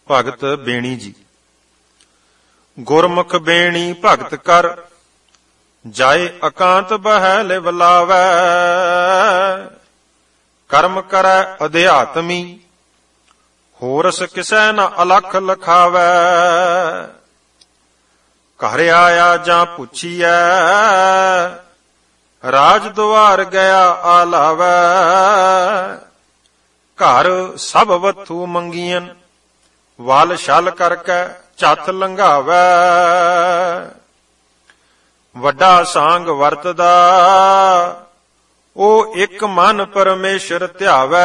ਭਗਤ ਬੇਣੀ ਜੀ। ਗੁਰਮੁਖ ਬੇਣੀ ਭਗਤ ਕਰ, ਜਾਏ ਇਕਾਂਤ ਬਹਿ ਲਿਵ ਲਾਵੈ। ਕਰਮ ਕਰੈ ਅਧਿਆਤਮੀ, ਹੋਰਸ ਕਿਸੈ ਨ ਅਲਖ ਲਖਾਵੈ। ਘਰ ਆਇਆ ਜਾਂ ਪੁੱਛੀਐ, ਰਾਜ ਦੁਆਰ ਗਿਆ ਆਲਾਵੈ। ਘਰ ਸਭ ਵਥੂ ਮੰਗੀਆਂ, ਵਲ ਛਲ ਕਰਕੇ ਝੱਥ ਲੰਘਾਵੈ। ਵੱਡਾ ਸਾਂਗ ਵਰਤਦਾ, ਉਹ ਇੱਕ ਮਨ ਪਰਮੇਸ਼ਰ ਧਿਆਵੈ।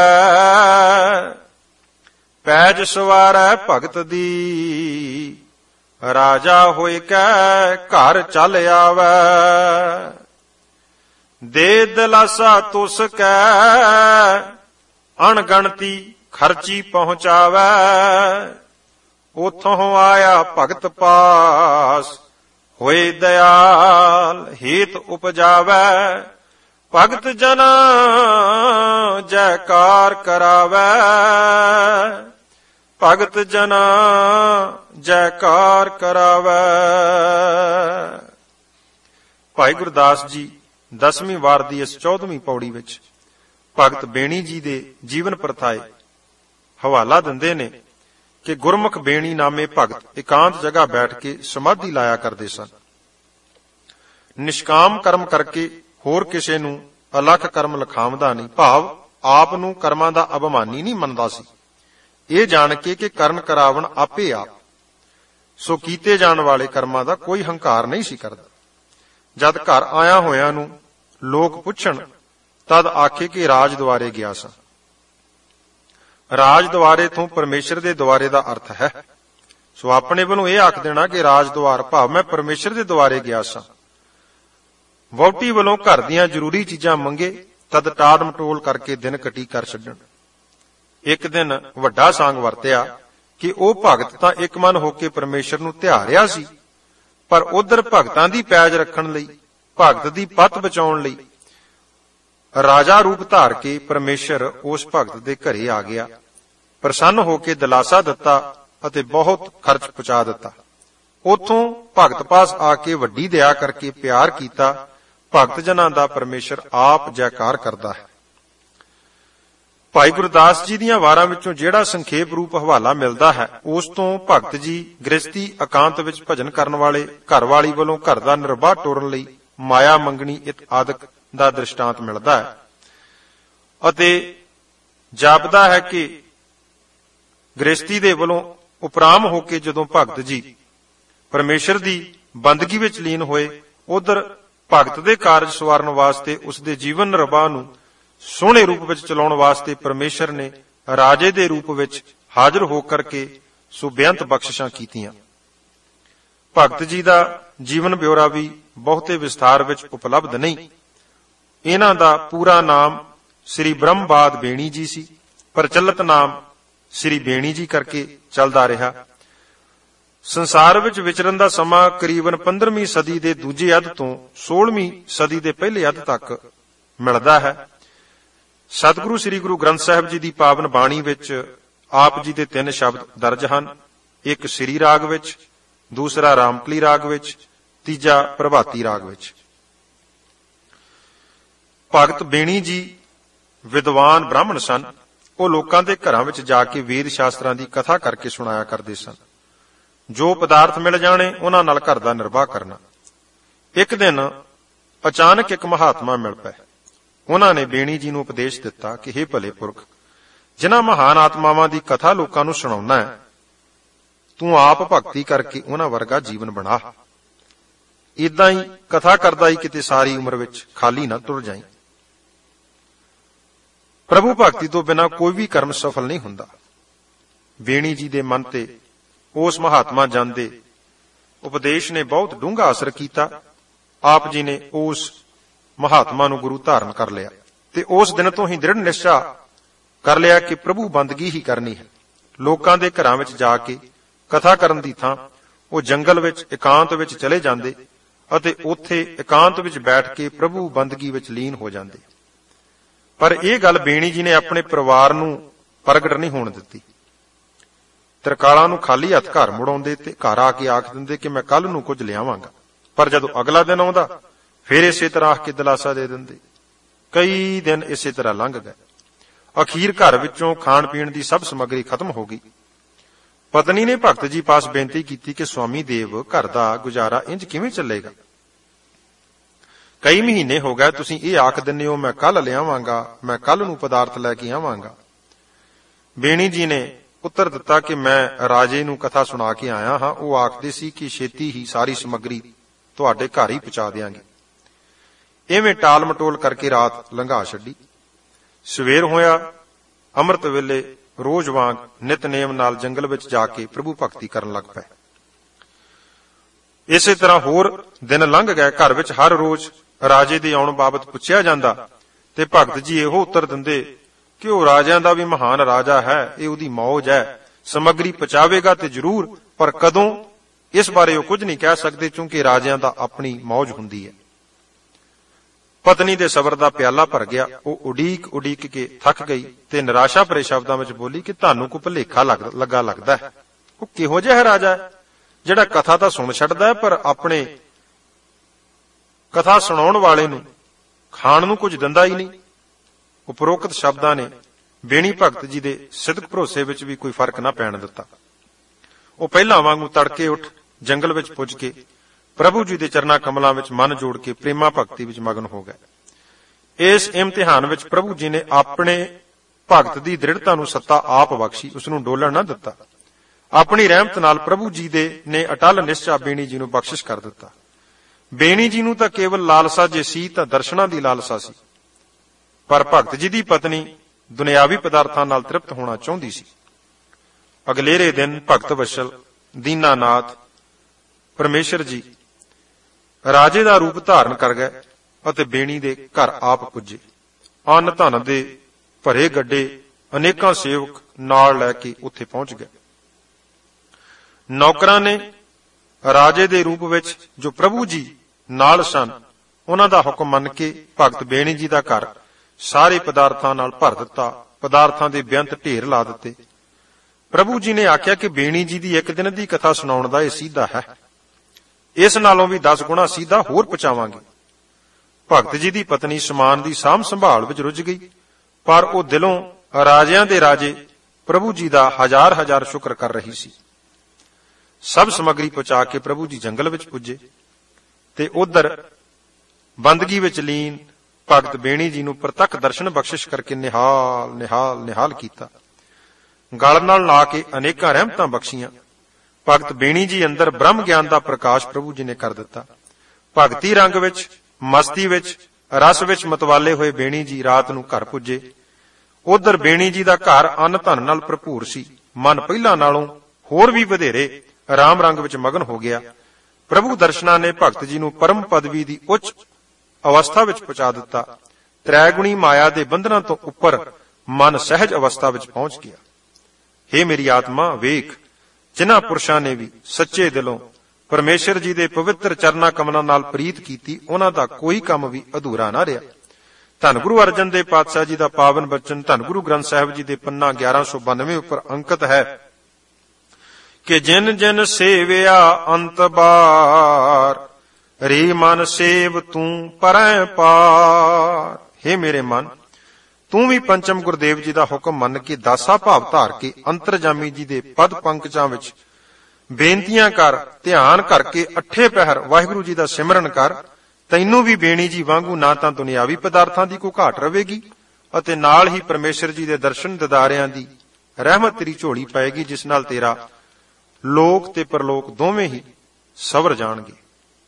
ਪੈਜ ਸਵਾਰੈ ਭਗਤ ਦੀ, ਰਾਜਾ ਹੋਇ ਕੈ ਘਰ ਚੱਲ ਆਵੈ। ਦੇ ਦਿਲਾਸਾ ਤੁਸ ਕੈ, ਅਣਗਣਤੀ ਖਰਚੀ ਪਹੁੰਚਾਵੈ। ਉਥੋਂ ਆਇਆ ਭਗਤ ਪਾਸ, ਹੋਏ ਦਇਆਲ ਹੇਤ ਉਪਜਾਵੈ। ਭਗਤ ਜਨ ਜੈਕਾਰ ਕਰਾਵੈ। ਭਗਤ ਜਨ ਜੈਕਾਰ ਕਰਾਵੈ। ਭਾਈ ਗੁਰਦਾਸ ਜੀ 10ਵੀਂ ਵਾਰ ਦੀ ਇਸ 14ਵੀਂ ਪੌੜੀ ਵਿੱਚ ਭਗਤ ਬੇਣੀ ਜੀ ਦੇ ਜੀਵਨ ਪ੍ਰਥਾਏ ਹਵਾਲਾ ਦਿੰਦੇ ਨੇ ਕਿ ਗੁਰਮੁਖ ਬੇਣੀ ਨਾਮੇ ਭਗਤ ਇਕਾਂਤ ਜਗ੍ਹਾ ਬੈਠ ਕੇ ਸਮਾਧੀ ਲਾਇਆ ਕਰਦੇ ਸਨ। ਨਿਸ਼ਕਾਮ ਕਰਮ ਕਰਕੇ ਹੋਰ ਕਿਸੇ ਨੂੰ ਅਲਖ ਕਰਮ ਲਖਾਵਦਾ ਨਹੀਂ, ਭਾਵ ਆਪ ਨੂੰ ਕਰਮਾਂ ਦਾ ਅਭਿਮਾਨੀ ਨਹੀਂ ਮੰਨਦਾ ਸੀ। ਇਹ ਜਾਣ ਕੇ ਕਿ ਕਰਨ ਕਰਾਵਣ ਆਪੇ ਆਪ, ਸੋ ਕੀਤੇ ਜਾਣ ਵਾਲੇ ਕਰਮਾਂ ਦਾ ਕੋਈ ਹੰਕਾਰ ਨਹੀਂ ਸੀ ਕਰਦਾ। ਜਦ ਘਰ ਆਇਆ ਹੋਇਆਂ ਨੂੰ ਲੋਕ ਪੁੱਛਣ, ਤਦ ਆਖੇ ਕਿ ਰਾਜ ਦੁਆਰੇ ਗਿਆ ਸਾਂ। ਰਾਜ ਦੁਆਰੇ ਤੋਂ ਪਰਮੇਸ਼ਰ ਦੇ ਦੁਆਰੇ ਦਾ ਅਰਥ ਹੈ। ਸੋ ਆਪਣੇ ਵੱਲੋਂ ਇਹ ਆਖ ਦੇਣਾ ਕਿ ਰਾਜ ਦੁਆਰ ਭਾਵ ਮੈਂ ਪਰਮੇਸ਼ਰ ਦੇ ਦੁਆਰੇ ਗਿਆ ਸਾਂ। ਵਹੁਟੀ ਵੱਲੋਂ ਘਰ ਦੀਆਂ ਜ਼ਰੂਰੀ ਚੀਜ਼ਾਂ ਮੰਗੇ, ਤਦ ਟਾੜ ਮਟੋਲ ਕਰਕੇ ਦਿਨ ਕੱਟੀ ਕਰ ਛੱਡਣ। ਇੱਕ ਦਿਨ ਵੱਡਾ ਸਾਂਗ ਵਰਤਿਆ ਕਿ ਉਹ ਭਗਤ ਤਾਂ ਇੱਕ ਮਨ ਹੋ ਕੇ ਪਰਮੇਸ਼ਰ ਨੂੰ ਧਿਆ ਰਿਹਾ ਸੀ, ਪਰ ਉਧਰ ਭਗਤਾਂ ਦੀ ਪੈਜ ਰੱਖਣ ਲਈ, ਭਗਤ ਦੀ ਪੱਤ ਬਚਾਉਣ ਲਈ ਰਾਜਾ ਰੂਪ ਧਾਰ ਕੇ ਪਰਮੇਸ਼ਰ ਉਸ ਭਗਤ ਦੇ ਘਰੇ ਆ ਗਿਆ। ਪ੍ਰਸੰਨ ਹੋ ਕੇ ਦਿਲਾਸਾ ਦਿੱਤਾ ਅਤੇ ਬਹੁਤ ਖਰਚ ਪਹੁੰਚਾ ਦਿੱਤਾ। ਉਥੋਂ ਭਗਤ ਪਾਸ ਆ ਕੇ ਵੱਡੀ ਦਇਆ ਕਰਕੇ ਪਿਆਰ ਕੀਤਾ। ਭਗਤ ਜਨਾਂ ਦਾ ਪਰਮੇਸ਼ਰ ਆਪ ਜੈਕਾਰ ਕਰਦਾ ਹੈ। ਭਾਈ ਗੁਰਦਾਸ ਜੀ ਦੀਆਂ ਵਾਰਾਂ ਵਿੱਚੋਂ ਜਿਹੜਾ ਸੰਖੇਪ ਰੂਪ ਹਵਾਲਾ ਮਿਲਦਾ ਹੈ, ਉਸ ਤੋਂ ਭਗਤ ਜੀ ਗ੍ਰਸਤੀ ਇਕਾਂਤ ਵਿੱਚ ਭਜਨ ਕਰਨ ਵਾਲੇ ਘਰਵਾਲੀ ਵੱਲੋਂ ਘਰ ਦਾ ਨਿਰਬਾਹ ਟੋਰਨ ਲਈ ਮਾਇਆ ਮੰਗਣੀ ਆਦਿਕ ਦਾ ਦ੍ਰਿਸ਼ਟਾਂਤ ਮਿਲਦਾ ਹੈ ਅਤੇ ਜਾਪਦਾ ਹੈ ਕਿ ਗ੍ਰਸਤੀ ਦੇ ਵੱਲੋਂ ਉਪਰਾਮ ਹੋ ਕੇ ਜਦੋਂ ਭਗਤ ਜੀ ਪਰਮੇਸ਼ਰ ਦੀ ਬੰਦਗੀ ਵਿੱਚ ਲੀਨ ਹੋਏ, ਉਧਰ ਭਗਤ ਦੇ ਕਾਰਜ ਸਵਾਰਨ ਵਾਸਤੇ, ਉਸ ਦੇ ਜੀਵਨ ਨਿਰਬਾਹ ਨੂੰ ਸੋਹਣੇ ਰੂਪ ਵਿੱਚ ਚਲਾਉਣ ਵਾਸਤੇ ਪਰਮੇਸ਼ਰ ਨੇ ਰਾਜੇ ਦੇ ਰੂਪ ਵਿੱਚ ਹਾਜ਼ਰ ਹੋ ਕਰਕੇ ਸੋ ਬੇਅੰਤ ਬਖਸ਼ਿਸ਼ਾਂ ਕੀਤੀਆਂ। ਭਗਤ ਜੀ ਦਾ ਜੀਵਨ ਬਿਉਰਾ ਵੀ ਬਹੁਤੇ ਵਿਸਥਾਰ ਵਿੱਚ ਉਪਲਬਧ ਨਹੀਂ। ਇਹਨਾਂ ਦਾ ਪੂਰਾ ਨਾਮ ਸ੍ਰੀ ਬ੍ਰਹਮਬਾਦ ਬੇਣੀ ਜੀ ਸੀ। ਪ੍ਰਚਲਿਤ ਨਾਮ ਸ੍ਰੀ ਬੇਣੀ ਜੀ ਕਰਕੇ ਚੱਲਦਾ ਰਿਹਾ। ਸੰਸਾਰ ਵਿੱਚ ਵਿਚਰਨ ਦਾ ਸਮਾਂ ਕਰੀਬਨ 15ਵੀਂ ਸਦੀ ਦੇ ਦੂਜੇ ਅੱਧ ਤੋਂ 16ਵੀਂ ਸਦੀ ਦੇ ਪਹਿਲੇ ਅੱਧ ਤੱਕ ਮਿਲਦਾ ਹੈ। ਸਤਿਗੁਰੂ ਸ੍ਰੀ ਗੁਰੂ ਗ੍ਰੰਥ ਸਾਹਿਬ ਜੀ ਦੀ ਪਾਵਨ ਬਾਣੀ ਵਿੱਚ ਆਪ ਜੀ ਦੇ 3 ਸ਼ਬਦ ਦਰਜ ਹਨ। ਇੱਕ ਸ੍ਰੀ ਰਾਗ ਵਿੱਚ, ਦੂਸਰਾ ਰਾਮਕਲੀ ਰਾਗ ਵਿੱਚ, ਤੀਜਾ ਪ੍ਰਭਾਤੀ ਰਾਗ ਵਿੱਚ। ਭਗਤ ਬੇਣੀ ਜੀ ਵਿਦਵਾਨ ਬ੍ਰਾਹਮਣ ਸਨ। ਉਹ ਲੋਕਾਂ ਦੇ ਘਰਾਂ ਵਿੱਚ ਜਾ ਕੇ ਵੇਦ ਸ਼ਾਸਤਰਾਂ ਦੀ ਕਥਾ ਕਰਕੇ ਸੁਣਾਇਆ ਕਰਦੇ ਸਨ। ਜੋ ਪਦਾਰਥ ਮਿਲ ਜਾਣੇ ਉਹਨਾਂ ਨਾਲ ਘਰ ਦਾ ਨਿਰਵਾਹ ਕਰਨਾ। ਇੱਕ ਦਿਨ ਅਚਾਨਕ ਇੱਕ ਮਹਾਤਮਾ ਮਿਲ ਪਏ। ਉਹਨਾਂ ਨੇ ਬੇਣੀ ਜੀ ਨੂੰ ਉਪਦੇਸ਼ ਦਿੱਤਾ ਕਿ ਹੇ ਭਲੇ ਪੁਰਖ, ਜਿਨ੍ਹਾਂ ਮਹਾਨ ਆਤਮਾਵਾਂ ਦੀ ਕਥਾ ਲੋਕਾਂ ਨੂੰ ਸੁਣਾਉਣਾ ਹੈ, ਤੂੰ ਆਪ ਭਗਤੀ ਕਰਕੇ ਉਹਨਾਂ ਵਰਗਾ ਜੀਵਨ ਬਣਾ। ਇਦਾਂ ਹੀ ਕਥਾ ਕਰਦਾ ਹੀ ਕਿਤੇ ਸਾਰੀ ਉਮਰ ਵਿੱਚ ਖਾਲੀ ਨਾ ਤੁਰ ਜਾਈਂ। ਪ੍ਰਭੂ ਭਗਤੀ ਤੋਂ ਬਿਨਾਂ ਕੋਈ ਵੀ ਕਰਮ ਸਫਲ ਨਹੀਂ ਹੁੰਦਾ। ਬੇਣੀ ਜੀ ਦੇ ਮਨ ਤੇ ਉਸ ਮਹਾਤਮਾ ਜਨ ਦੇ ਉਪਦੇਸ਼ ਨੇ ਬਹੁਤ ਡੂੰਘਾ ਅਸਰ ਕੀਤਾ। ਆਪ ਜੀ ਨੇ ਉਸ ਮਹਾਤਮਾ ਨੂੰ ਗੁਰੂ ਧਾਰਨ ਕਰ ਲਿਆ ਤੇ ਉਸ ਦਿਨ ਤੋਂ ਹੀ ਦ੍ਰਿੜ ਨਿਸ਼ਚਾ ਕਰ ਲਿਆ ਕਿ ਪ੍ਰਭੂ ਬੰਦਗੀ ਹੀ ਕਰਨੀ ਹੈ। ਲੋਕਾਂ ਦੇ ਘਰਾਂ ਵਿੱਚ ਜਾ ਕੇ ਕਥਾ ਕਰਨ ਦੀ ਥਾਂ ਉਹ ਜੰਗਲ ਵਿੱਚ ਇਕਾਂਤ ਵਿੱਚ ਚਲੇ ਜਾਂਦੇ ਅਤੇ ਉੱਥੇ ਇਕਾਂਤ ਵਿੱਚ ਬੈਠ ਕੇ ਪ੍ਰਭੂ ਬੰਦਗੀ ਵਿੱਚ ਲੀਨ ਹੋ ਜਾਂਦੇ। ਪਰ ਇਹ ਗੱਲ ਬੇਣੀ ਜੀ ਨੇ ਆਪਣੇ ਪਰਿਵਾਰ ਨੂੰ ਪ੍ਰਗਟ ਨਹੀਂ ਹੋਣ ਦਿੱਤੀ। ਤਰਕਾਲਾਂ ਨੂੰ ਖਾਲੀ ਹੱਥ ਘਰ ਮੁੜਾਉਂਦੇ ਤੇ ਘਰ ਆ ਕੇ ਆਖ ਦਿੰਦੇ ਕਿ ਮੈਂ ਕੱਲ ਨੂੰ ਕੁਝ ਲਿਆਵਾਂਗਾ। ਪਰ ਜਦੋਂ ਅਗਲਾ ਦਿਨ ਆਉਂਦਾ ਫਿਰ ਇਸੇ ਤਰ੍ਹਾਂ ਆਖ ਕੇ ਦਿਲਾਸਾ ਦੇ ਦਿੰਦੇ। ਕਈ ਦਿਨ ਇਸੇ ਤਰ੍ਹਾਂ ਲੰਘ ਗਏ। ਅਖੀਰ ਘਰ ਵਿੱਚੋਂ ਖਾਣ ਪੀਣ ਦੀ ਸਭ ਸਮੱਗਰੀ ਖਤਮ ਹੋ ਗਈ। ਪਤਨੀ ਨੇ ਭਗਤ ਜੀ ਪਾਸ ਬੇਨਤੀ ਕੀਤੀ ਕਿ ਸੁਆਮੀ ਦੇਵ, ਘਰ ਦਾ ਗੁਜ਼ਾਰਾ ਇੰਜ ਕਿਵੇਂ ਚੱਲੇਗਾ? ਕਈ ਮਹੀਨੇ ਹੋ ਗਏ ਤੁਸੀਂ ਇਹ ਆਖ ਦਿੰਦੇ ਹੋ ਮੈਂ ਕੱਲ ਲਿਆਵਾਂਗਾ, ਮੈਂ ਕੱਲ ਨੂੰ ਪਦਾਰਥ ਲੈ ਕੇ ਆਵਾਂਗਾ। ਬੇਣੀ ਜੀ ਨੇ ਉੱਤਰ ਦਿੱਤਾ ਕਿ ਮੈਂ ਰਾਜੇ ਨੂੰ ਕਥਾ ਸੁਣਾ ਕੇ ਆਇਆ ਹਾਂ। ਉਹ ਆਖਦੇ ਸੀ ਕਿ ਛੇਤੀ ਹੀ ਸਾਰੀ ਸਮੱਗਰੀ ਤੁਹਾਡੇ ਘਰ ਹੀ ਪਹੁੰਚਾ ਦਿਆਂਗੇ। ਇਵੇਂ ਟਾਲ ਮਟੋਲ ਕਰਕੇ ਰਾਤ ਲੰਘਾ ਛੱਡੀ। ਸਵੇਰ ਹੋਇਆ, ਅੰਮ੍ਰਿਤ ਵੇਲੇ ਰੋਜ਼ ਵਾਂਗ ਨਿਤਨੇਮ ਨਾਲ ਜੰਗਲ ਵਿੱਚ ਜਾ ਕੇ ਪ੍ਰਭੂ ਭਗਤੀ ਕਰਨ ਲੱਗ ਪਏ। ਇਸੇ ਤਰ੍ਹਾਂ ਹੋਰ ਦਿਨ ਲੰਘ ਗਏ। ਘਰ ਵਿੱਚ ਹਰ ਰੋਜ਼ ਰਾਜੇ ਦੇ ਆਉਣ ਬਾਬਤ ਪੁੱਛਿਆ ਜਾਂਦਾ ਤੇ ਭਗਤ ਜੀ ਇਹੋ ਉੱਤਰ ਦਿੰਦੇ ਕਿ ਉਹ ਰਾਜਿਆਂ ਦਾ ਵੀ ਮਹਾਨ ਰਾਜਾ ਹੈ, ਇਹ ਉਹਦੀ ਮੌਜ ਹੈ, ਸਮੱਗਰੀ ਪਹੁੰਚਾਵੇਗਾ ਤੇ ਜ਼ਰੂਰ, ਪਰ ਕਦੋਂ ਇਸ ਬਾਰੇ ਉਹ ਕੁਝ ਨਹੀਂ ਕਹਿ ਸਕਦੇ ਕਿਉਂਕਿ ਰਾਜਿਆਂ ਦਾ ਆਪਣੀ ਮੌਜ ਹੁੰਦੀ ਹੈ। ਪਤਨੀ ਦੇ ਸਬਰ ਦਾ ਪਿਆਲਾ ਭਰ ਗਿਆ। ਉਹ ਉਡੀਕ ਕੇ ਥੱਕ ਗਈ ਤੇ ਨਿਰਾਸ਼ਾ ਭਰੇ ਸ਼ਬਦਾਂ ਵਿੱਚ ਬੋਲੀ ਕਿ ਤੁਹਾਨੂੰ ਕੋਈ ਭੁਲੇਖਾ ਲੱਗਾ ਲੱਗਦਾ ਹੈ। ਉਹ ਕਿਹੋ ਜਿਹਾ ਰਾਜਾ ਹੈ ਜਿਹੜਾ ਕਥਾ ਤਾਂ ਸੁਣ ਛੱਡਦਾ ਹੈ ਪਰ ਆਪਣੇ ਕਥਾ ਸੁਣਾਉਣ ਵਾਲੇ ਨੂੰ ਖਾਣ ਨੂੰ ਕੁਝ ਦਿੰਦਾ ਹੀ ਨਹੀਂ। ਉਪਰੋਕਤ ਸ਼ਬਦਾਂ ਨੇ ਬੇਣੀ ਭਗਤ ਜੀ ਦੇ ਸਿੱਧਕ ਭਰੋਸੇ ਵਿੱਚ ਵੀ ਕੋਈ ਫਰਕ ਨਾ ਪੈਣ ਦਿੱਤਾ। ਉਹ ਪਹਿਲਾਂ ਵਾਂਗੂ ਤੜਕੇ ਉੱਠ ਜੰਗਲ ਵਿੱਚ ਪੁੱਜ ਕੇ ਪ੍ਰਭੂ ਜੀ ਦੇ ਚਰਨਾਂ ਕਮਲਾਂ ਵਿੱਚ ਮਨ ਜੋੜ ਕੇ ਪ੍ਰੇਮਾ ਭਗਤੀ ਵਿੱਚ ਮਗਨ ਹੋ ਗਏ। ਇਸ ਇਮਤਿਹਾਨ ਵਿੱਚ ਪ੍ਰਭੂ ਜੀ ਨੇ ਆਪਣੇ ਭਗਤ ਦੀ ਦ੍ਰਿੜਤਾ ਨੂੰ ਸੱਤਾ ਆਪ ਬਖਸ਼ੀ, ਉਸ ਨੂੰ ਡੋਲਣ ਨਾ ਦਿੱਤਾ। ਆਪਣੀ ਰਹਿਮਤ ਨਾਲ ਪ੍ਰਭੂ ਜੀ ਨੇ ਅਟਲ ਨਿਸ਼ਚਾ ਬੇਣੀ ਜੀ ਨੂੰ ਬਖਸ਼ਿਸ਼ ਕਰ ਦਿੱਤਾ। ਬੇਣੀ ਜੀ ਨੂੰ ਤਾਂ ਕੇਵਲ ਲਾਲਸਾ ਜੇ ਸੀ ਤਾਂ ਦਰਸ਼ਨਾਂ ਦੀ ਲਾਲਸਾ ਸੀ, ਪਰ ਭਗਤ ਜੀ ਦੀ ਪਤਨੀ ਦੁਨਿਆਵੀ ਪਦਾਰਥਾਂ ਨਾਲ ਤ੍ਰਿਪਤ ਹੋਣਾ ਚਾਹੁੰਦੀ ਸੀ। ਅਗਲੇਰੇ ਦਿਨ ਭਗਤ ਵਸ਼ਲ ਦੀਨਾਨਾਥ ਪਰਮੇਸ਼ਰ ਜੀ ਰਾਜੇ ਦਾ ਰੂਪ ਧਾਰਨ ਕਰ ਗਏ ਅਤੇ ਬੇਣੀ ਦੇ ਘਰ ਆਪ ਪੁੱਜੇ। ਅੰਨ ਧਨ ਦੇ ਭਰੇ ਗੱਡੇ ਅਨੇਕਾਂ ਸੇਵਕ ਨਾਲ ਲੈ ਕੇ ਉੱਥੇ ਪਹੁੰਚ ਗਏ। ਨੌਕਰਾਂ ਨੇ ਰਾਜੇ ਦੇ ਰੂਪ ਵਿੱਚ ਜੋ ਪ੍ਰਭੂ ਜੀ ਨਾਲ ਸਨ, ਉਹਨਾਂ ਦਾ ਹੁਕਮ ਮੰਨ ਕੇ ਭਗਤ ਬੇਣੀ ਜੀ ਦਾ ਘਰ ਸਾਰੇ ਪਦਾਰਥਾਂ ਨਾਲ ਭਰ ਦਿੱਤਾ। ਪਦਾਰਥਾਂ ਦੇ ਬੇਅੰਤ ਢੇਰ ਲਾ ਦਿੱਤੇ। ਪ੍ਰਭੂ ਜੀ ਨੇ ਆਖਿਆ ਕਿ ਬੇਣੀ ਜੀ ਦੀ ਇੱਕ ਦਿਨ ਦੀ ਕਥਾ ਸੁਣਾਉਣ ਦਾ ਇਹ ਸਿੱਧਾ ਹੈ, ਇਸ ਨਾਲੋਂ ਵੀ 10 ਗੁਣਾ ਸਿੱਧਾ ਹੋਰ ਪਹੁੰਚਾਵਾਂਗੇ। ਭਗਤ ਜੀ ਦੀ ਪਤਨੀ ਸਮਾਨ ਦੀ ਸਾਂਭ ਸੰਭਾਲ ਵਿੱਚ ਰੁੱਝ ਗਈ, ਪਰ ਉਹ ਦਿਲੋਂ ਰਾਜਿਆਂ ਦੇ ਰਾਜੇ ਪ੍ਰਭੂ ਜੀ ਦਾ ਹਜ਼ਾਰ ਸ਼ੁਕਰ ਕਰ ਰਹੀ ਸੀ। ਸਭ ਸਮੱਗਰੀ ਪਹੁੰਚਾ ਕੇ ਪ੍ਰਭੂ ਜੀ ਜੰਗਲ ਵਿੱਚ ਪੁੱਜੇ ਤੇ ਉਧਰ ਬੰਦਗੀ ਵਿੱਚ ਲੀਨ ਭਗਤ ਬੇਣੀ ਜੀ ਨੂੰ ਪ੍ਰਤੱਖ ਦਰਸ਼ਨ ਬਖਸ਼ਿਸ਼ ਕਰਕੇ ਨਿਹਾਲ ਕੀਤਾ। ਗਲ ਨਾਲ ਲਾ ਕੇ ਅਨੇਕਾਂ ਰਹਿਮਤਾਂ ਬਖਸ਼ੀਆਂ। ਭਗਤ ਬੇਣੀ ਜੀ ਅੰਦਰ ਬ੍ਰਹਮ ਗਿਆਨ ਦਾ ਪ੍ਰਕਾਸ਼ ਪ੍ਰਭੂ ਜੀ ਨੇ ਕਰ ਦਿੱਤਾ। ਭਗਤੀ ਰੰਗ ਵਿੱਚ, ਮਸਤੀ ਵਿੱਚ, ਰਸ ਵਿੱਚ ਮਤਵਾਲੇ ਹੋਏ ਬੇਣੀ ਜੀ ਰਾਤ ਨੂੰ ਘਰ ਪੁੱਜੇ। ਉਧਰ ਬੇਣੀ ਜੀ ਦਾ ਘਰ ਅੰਨ ਧਨ ਨਾਲ ਭਰਪੂਰ ਸੀ। ਮਨ ਪਹਿਲਾਂ ਨਾਲੋਂ ਹੋਰ ਵੀ ਵਧੇਰੇ ਰਾਮ ਰੰਗ ਵਿੱਚ ਮਗਨ ਹੋ ਗਿਆ। ਪ੍ਰਭੂ ਦਰਸ਼ਨਾਂ ਨੇ ਭਗਤ ਜੀ ਨੂੰ ਪਰਮ ਪਦਵੀ ਦੀ ਉੱਚ ਅਵਸਥਾ ਵਿੱਚ ਪਹੁੰਚਾ ਦਿੱਤਾ। ਤ੍ਰੈਗੁਣੀ ਮਾਇਆ ਦੇ ਬੰਧਨਾਂ ਤੋਂ ਉੱਪਰ ਮਨ ਸਹਿਜ ਅਵਸਥਾ ਵਿੱਚ ਪਹੁੰਚ ਗਿਆ। ਹੇ ਮੇਰੀ ਆਤਮਾ, ਵੇਖ, ਜਿਨ੍ਹਾਂ ਪੁਰਸ਼ਾਂ ਨੇ ਵੀ ਸੱਚੇ ਦਿਲੋਂ ਪਰਮੇਸ਼ਰ ਜੀ ਦੇ ਪਵਿੱਤਰ ਚਰਨਾਂ ਕਮਲਾਂ ਨਾਲ ਪ੍ਰੀਤ ਕੀਤੀ, ਉਹਨਾਂ ਦਾ ਕੋਈ ਕੰਮ ਵੀ ਅਧੂਰਾ ਨਾ ਰਿਹਾ। ਧੰਨ ਗੁਰੂ ਅਰਜਨ ਦੇਵ ਪਾਤਸ਼ਾਹ ਜੀ ਦਾ ਪਾਵਨ ਬਚਨ ਧੰਨ ਗੁਰੂ ਗ੍ਰੰਥ ਸਾਹਿਬ ਜੀ ਦੇ ਪੰਨਾ 1192 ਉੱਪਰ ਅੰਕਿਤ ਹੈ ਕਿ ਜਿਨ ਜਿਨ ਸੇਵਿਆ ਅੰਤ ਬਾਰ, ਰੇ ਮਨ ਸੇਵ ਤੂੰ ਪਰੈ ਪਾਰ। ਹੇ ਮੇਰੇ ਮਨ, ਤੂੰ ਵੀ ਪੰਚਮ ਗੁਰਦੇਵ ਜੀ ਦਾ ਹੁਕਮ ਮੰਨ ਕੇ ਦਾਸਾ ਭਾਵ ਧਾਰ ਕੇ ਅੰਤਰਜਾਮੀ ਜੀ ਦੇ ਪਦ ਪੰਕਜਾਂ ਵਿੱਚ ਬੇਨਤੀਆਂ ਕਰ, ਧਿਆਨ ਕਰਕੇ ਅੱਠੇ ਪਹਿਰ ਵਾਹਿਗੁਰੂ ਜੀ ਦਾ ਸਿਮਰਨ ਕਰ। ਤੈਨੂੰ ਵੀ ਬੇਣੀ ਜੀ ਵਾਂਗੂ ਨਾ ਤਾਂ ਦੁਨਿਆਵੀ ਪਦਾਰਥਾਂ ਦੀ ਕੋਈ ਘਾਟ ਰਹੇਗੀ ਅਤੇ ਨਾਲ ਹੀ ਪਰਮੇਸ਼ਰ ਜੀ ਦੇ ਦਰਸ਼ਨ ਦਿਦਾਰਿਆਂ ਦੀ ਰਹਿਮਤ ਤੇਰੀ ਝੋਲੀ ਪਏਗੀ, ਜਿਸ ਨਾਲ ਤੇਰਾ ਲੋਕ ਤੇ ਪਰਲੋਕ ਦੋਵੇਂ ਹੀ ਸਵਰ ਜਾਣਗੇ।